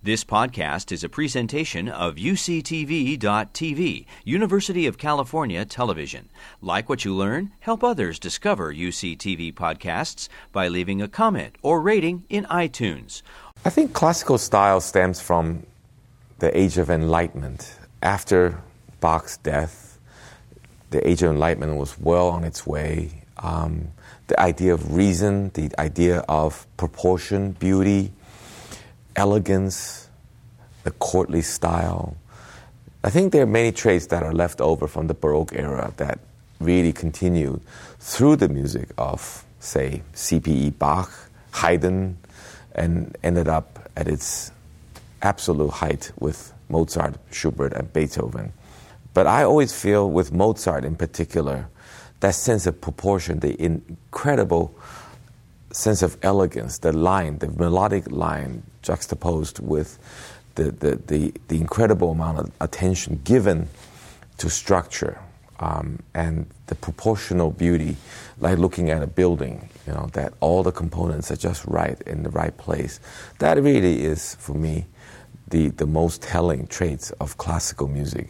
This podcast is a presentation of UCTV.tv, University of California Television. Like what you learn? Help others discover UCTV podcasts by leaving a comment or rating in iTunes. I think classical style stems from the Age of Enlightenment. After Bach's death, the Age of Enlightenment was well on its way. The idea of reason, the idea of proportion, beauty, elegance, the courtly style. I think there are many traits that are left over from the Baroque era that really continued through the music of, say, C.P.E. Bach, Haydn, and ended up at its absolute height with Mozart, Schubert, and Beethoven. But I always feel with Mozart in particular, that sense of proportion, the incredible sense of elegance, the line, the melodic line juxtaposed with the incredible amount of attention given to structure and the proportional beauty, like looking at a building, that all the components are just right in the right place. That really is, for me, the most telling traits of classical music.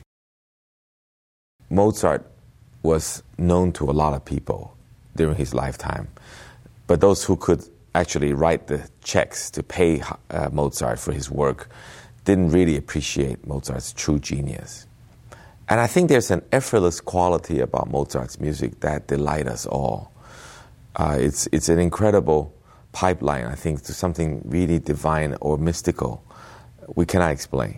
Mozart was known to a lot of people during his lifetime, but those who could actually write the checks to pay Mozart for his work didn't really appreciate Mozart's true genius. And I think there's an effortless quality about Mozart's music that delights us all. It's an incredible pipeline, I think, to something really divine or mystical we cannot explain.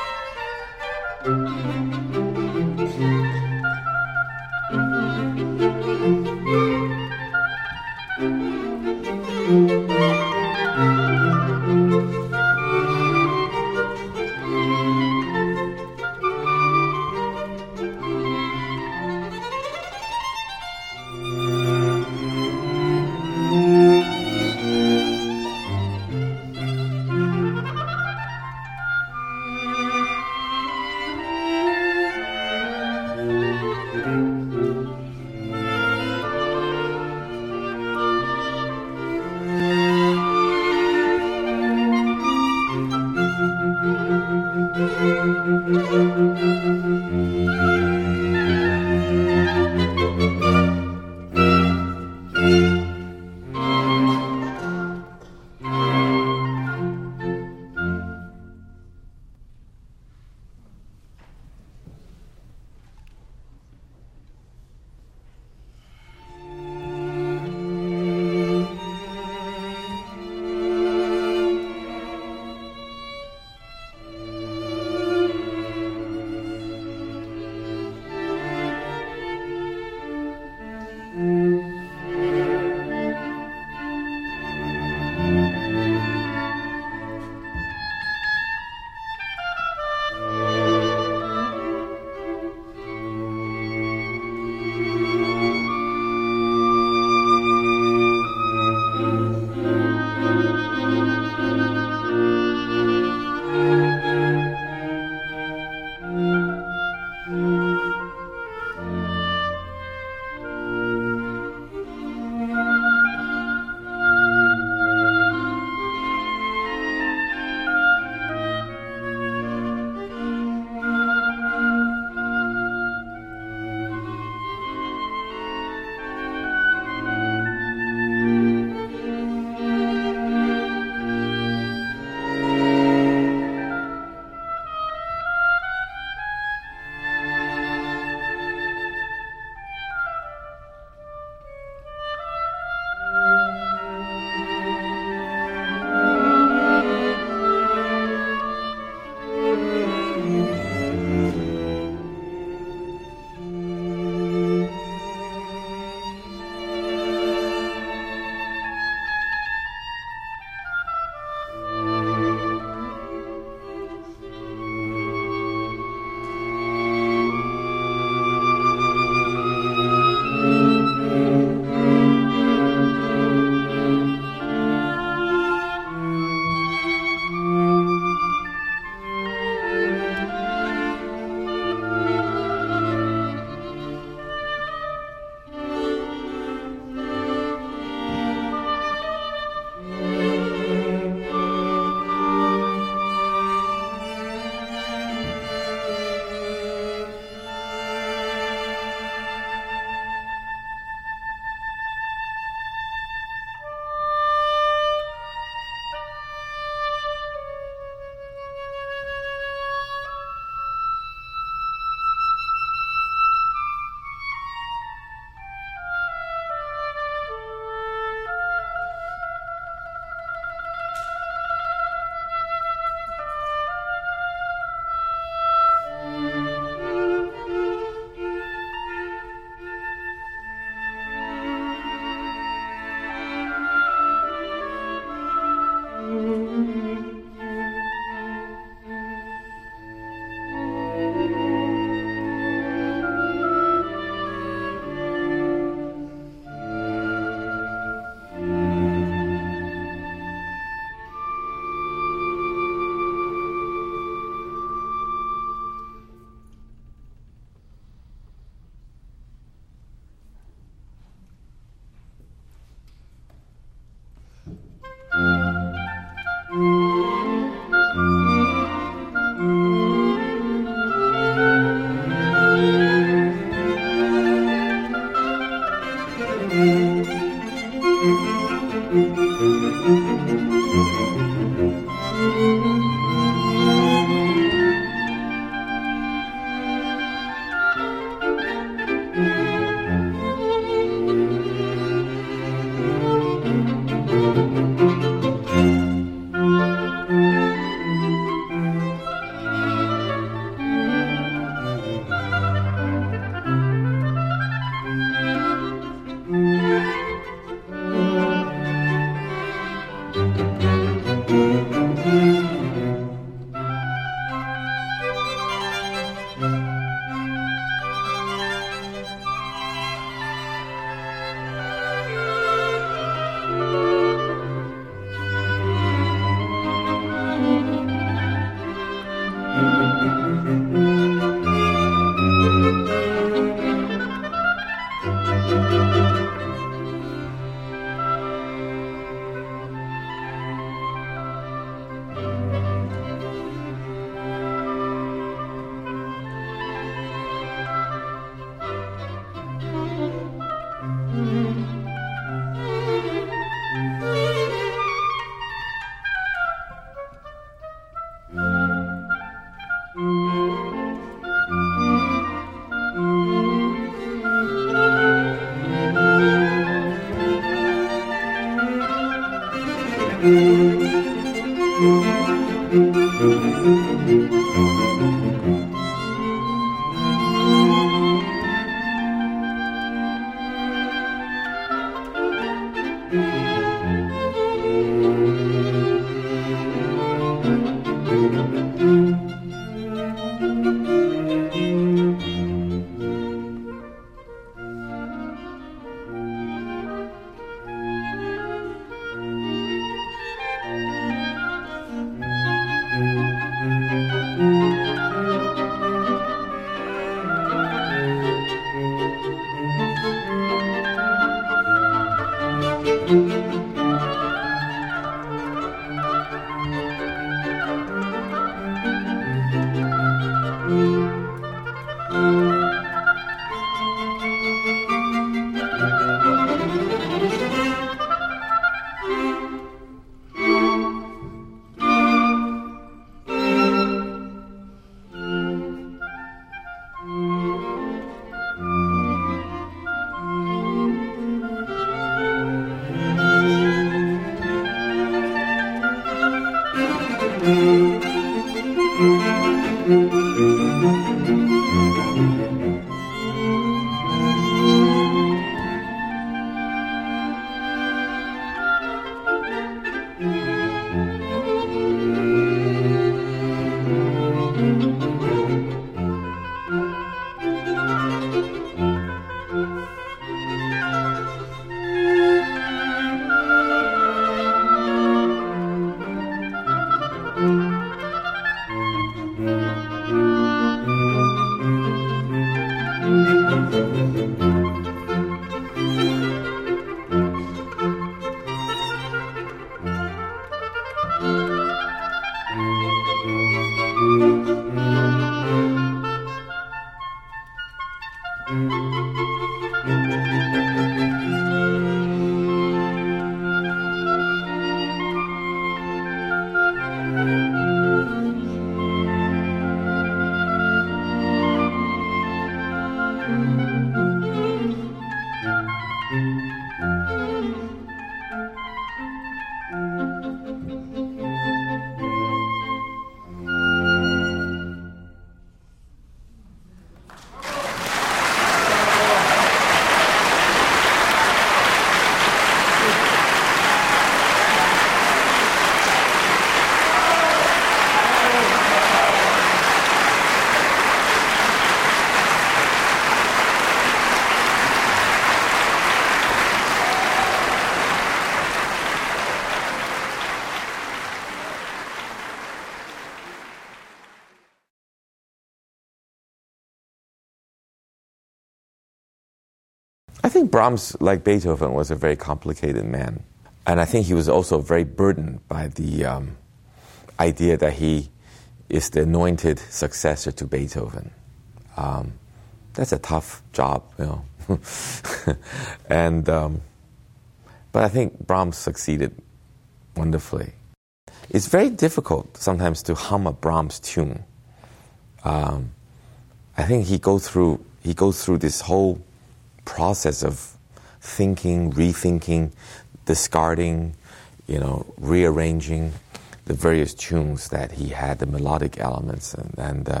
I think Brahms, like Beethoven, was a very complicated man. And I think he was also very burdened by the idea that he is the anointed successor to Beethoven. That's a tough job, you know. And but I think Brahms succeeded wonderfully. It's very difficult sometimes to hum a Brahms tune. I think he goes through this whole process of thinking, rethinking, discarding, rearranging the various tunes that he had, the melodic elements, and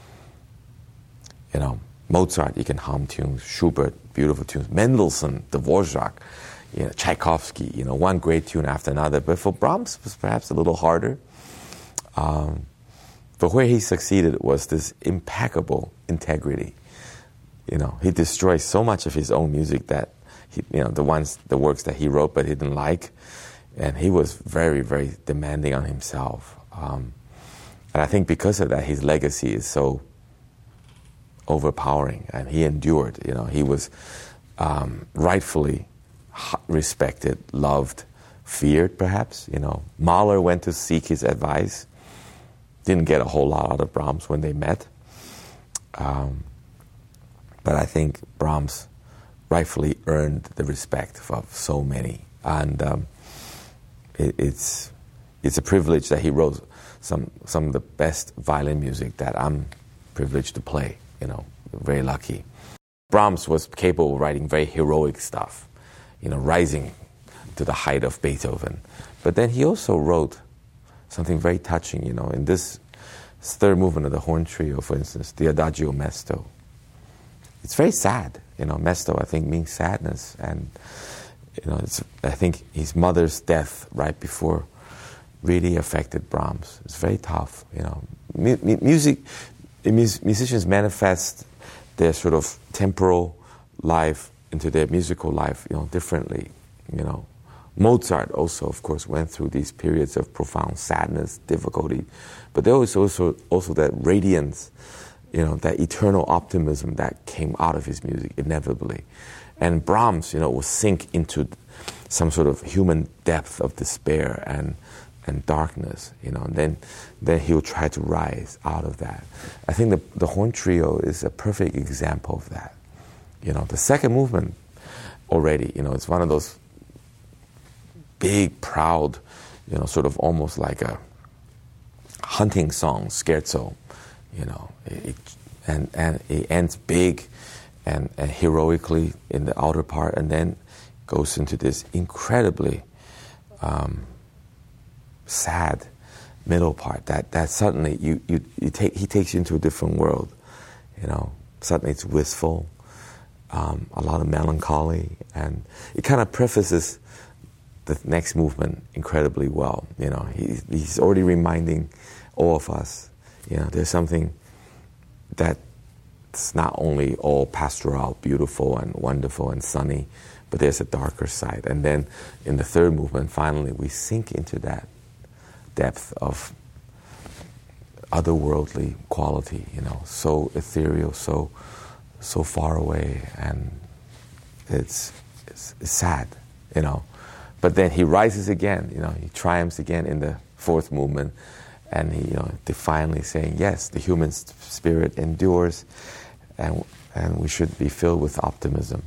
Mozart, you can hum tunes, Schubert, beautiful tunes, Mendelssohn, Dvorak, Tchaikovsky, one great tune after another. But for Brahms, it was perhaps a little harder. But where he succeeded was this impeccable integrity. He destroyed so much of his own music that the works that he wrote but he didn't like, and he was very, very demanding on himself. And I think because of that, his legacy is so overpowering, and he endured. He was rightfully respected, loved, feared, perhaps. Mahler went to seek his advice. Didn't get a whole lot out of Brahms when they met. But I think Brahms rightfully earned the respect of so many. And it's a privilege that he wrote some of the best violin music that I'm privileged to play. Very lucky. Brahms was capable of writing very heroic stuff, rising to the height of Beethoven. But then he also wrote something very touching, in this third movement of the Horn Trio, for instance, the Adagio Mesto. It's very sad. Mesto, I think, means sadness. And, I think his mother's death right before really affected Brahms. It's very tough, Musicians manifest their sort of temporal life into their musical life, differently, Mozart also, of course, went through these periods of profound sadness, difficulty. But there was also that radiance, that eternal optimism that came out of his music inevitably. And Brahms, will sink into some sort of human depth of despair and darkness, and then he'll try to rise out of that. I think the Horn Trio is a perfect example of that. The second movement already, it's one of those big, proud, sort of almost like a hunting song, scherzo, and it ends big and heroically in the outer part, and then goes into this incredibly sad middle part that suddenly he takes you into a different world. Suddenly it's wistful, a lot of melancholy, and it kind of prefaces the next movement incredibly well. He's already reminding all of us, there's something that's not only all pastoral, beautiful and wonderful and sunny, but there's a darker side. And then in the third movement, finally, we sink into that depth of otherworldly quality, so ethereal, so far away, and it's sad, But then he rises again, he triumphs again in the fourth movement, and he, defiantly saying, yes, the human spirit endures, and and we should be filled with optimism.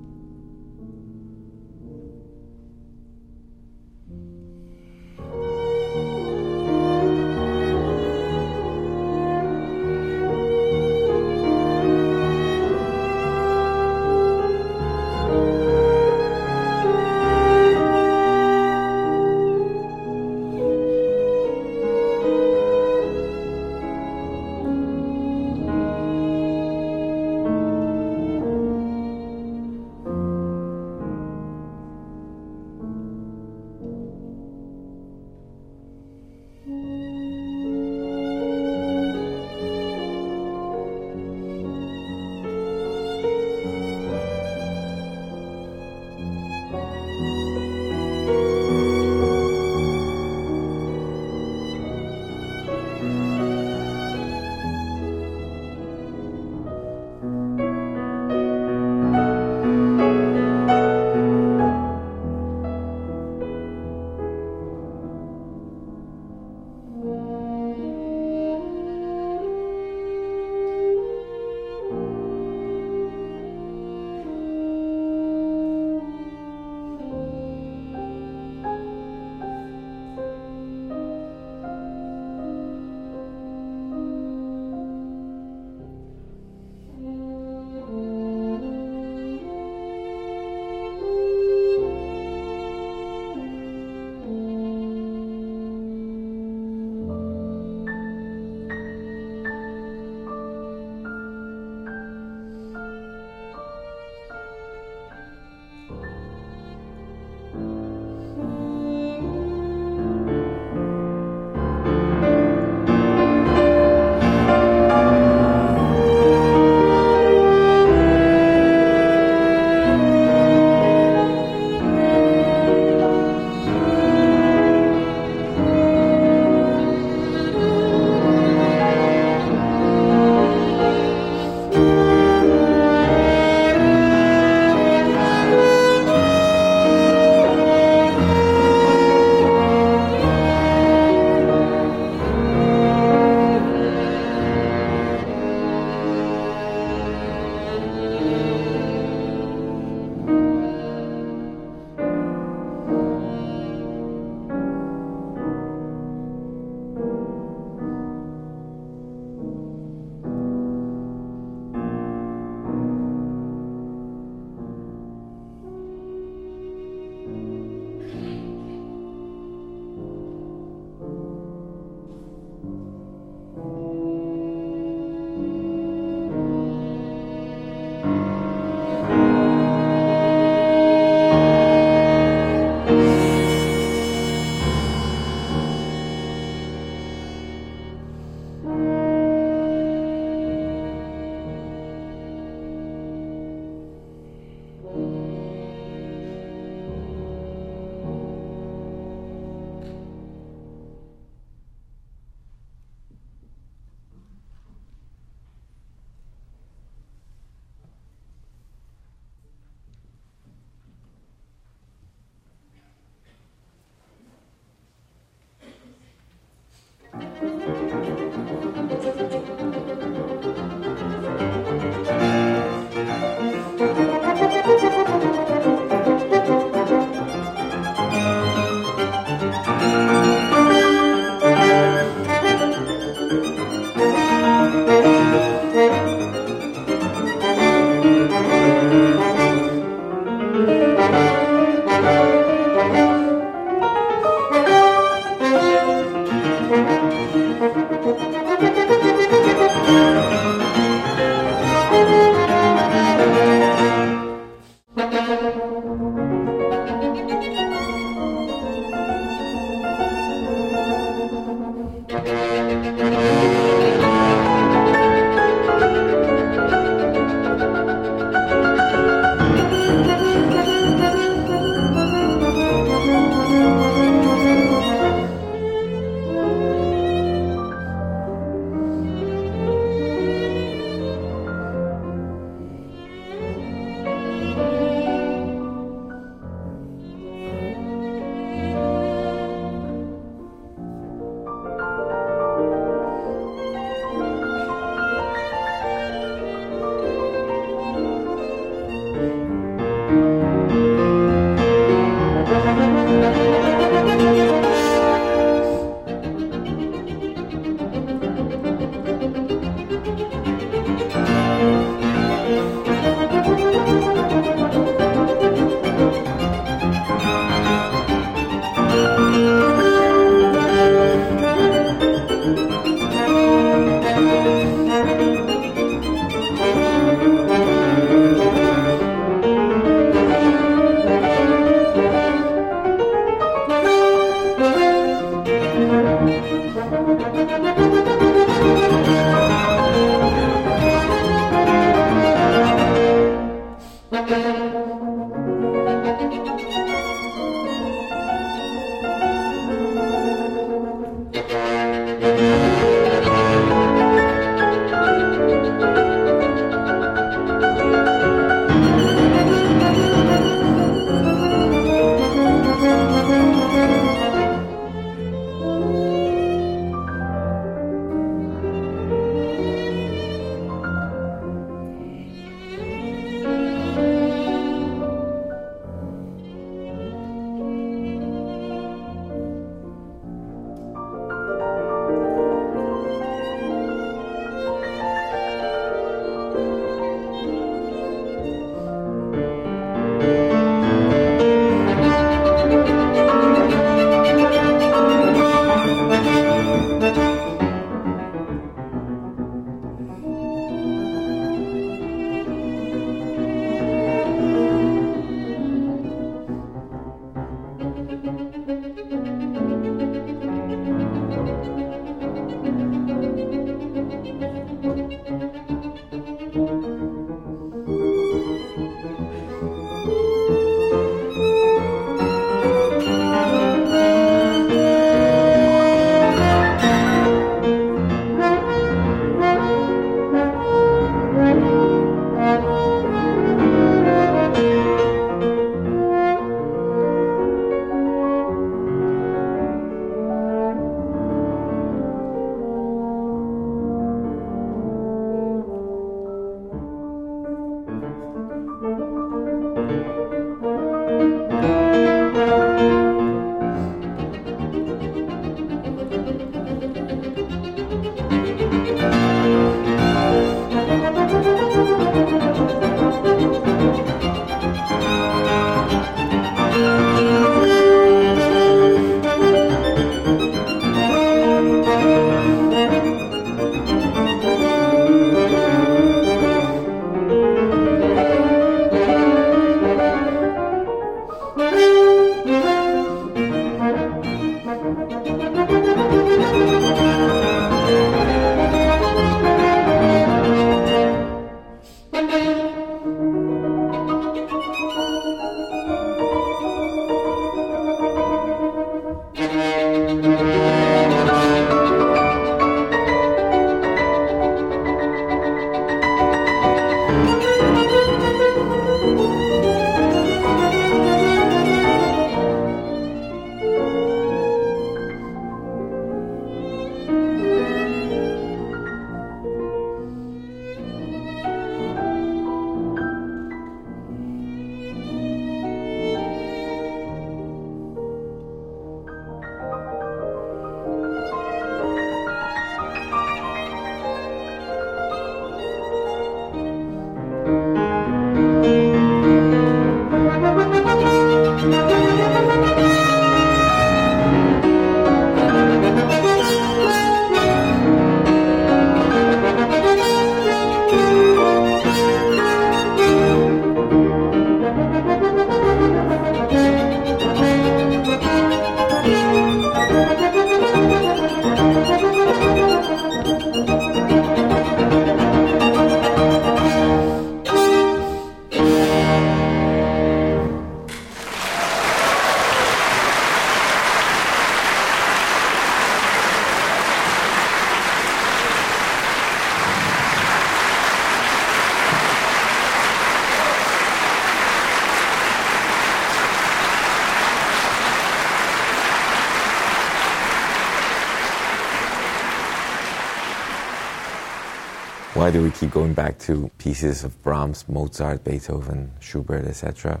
Why do we keep going back to pieces of Brahms, Mozart, Beethoven, Schubert, etc.?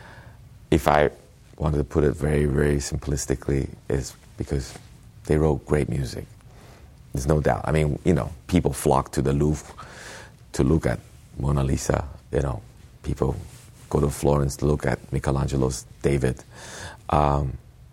If I wanted to put it very, very simplistically, is because they wrote great music. There's no doubt. I mean, people flock to the Louvre to look at Mona Lisa. People go to Florence to look at Michelangelo's David. They're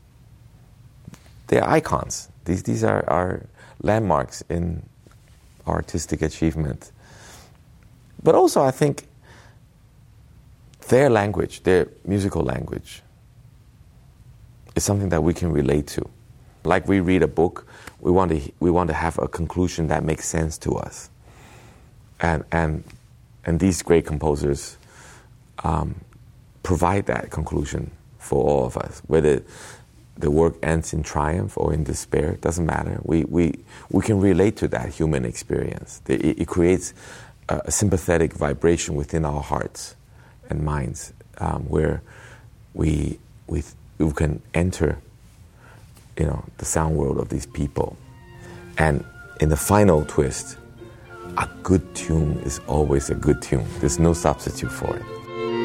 icons. These are landmarks in artistic achievement. But also, I think their language, their musical language, is something that we can relate to. Like we read a book, we want to have a conclusion that makes sense to us. And these great composers provide that conclusion for all of us. Whether the work ends in triumph or in despair, it doesn't matter. We can relate to that human experience. It creates a sympathetic vibration within our hearts and minds, where we can enter, the sound world of these people. And in the final twist, a good tune is always a good tune. There's no substitute for it.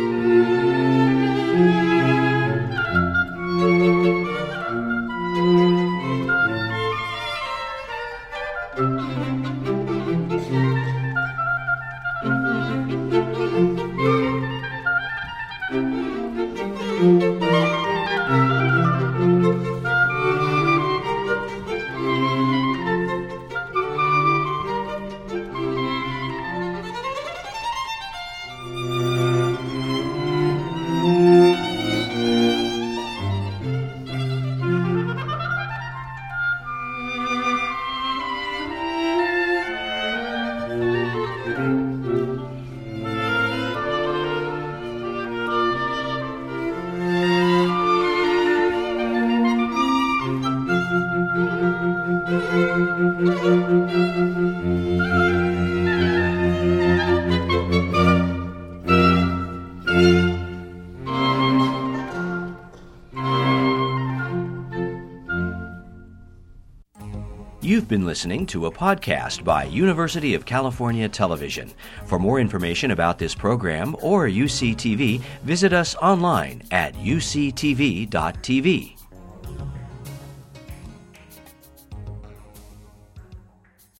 You've been listening to a podcast by University of California Television. For more information about this program or UCTV, visit us online at uctv.tv.